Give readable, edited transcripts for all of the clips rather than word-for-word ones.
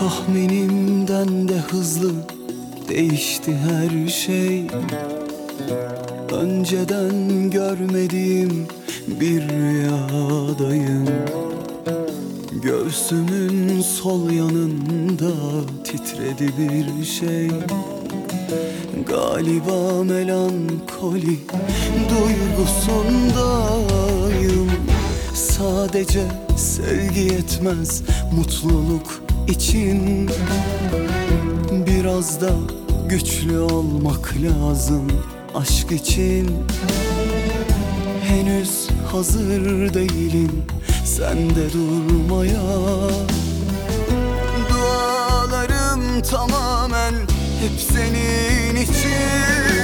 Tahminimden de hızlı değişti her şey. Önceden görmediğim bir rüyadayım. Göğsümün sol yanında titredi bir şey. Galiba melankoli duygusundayım. Sadece sevgi yetmez mutluluk için. Biraz da güçlü olmak lazım aşk için. Henüz hazır değilim sende durmaya. Dualarım tamamen hep senin için.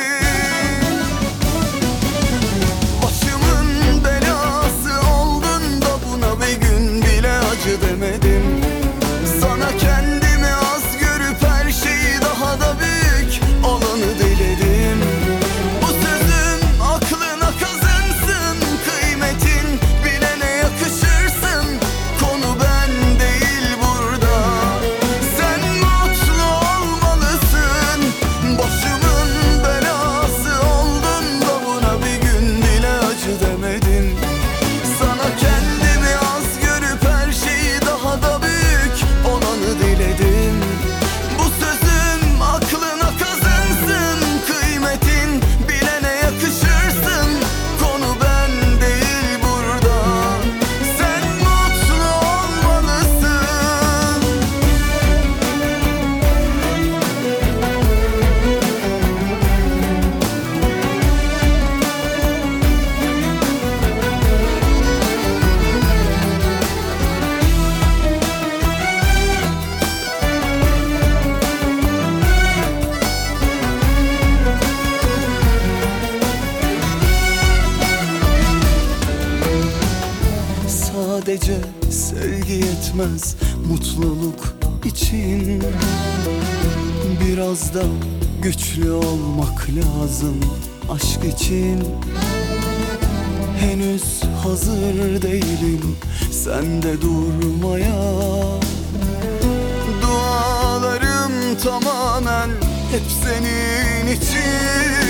Başımın belası oldun da buna bir gün bile acı demedim. Sana kendimi az görüp her şeyi daha da büyük olanı dilerim. Bu sözüm aklına kazınsın, kıymetin bilene yakışırsın. Konu ben değil burada, sen mutlu olmalısın. Başımın belası oldun da buna bir gün bile acı demedim. Sana kendimi az görüp her şeyi daha da büyük olanı diledim. Bu sözüm aklına kazınsın, kıymetin bilene yakışırsın. Konu ben değil burada, sen mutlu olmalısın. Sadece sevgi yetmez mutluluk için. Biraz da güçlü olmak lazım aşk için. Henüz hazır değilim sende durmaya. Dualarım tamamen hep senin için.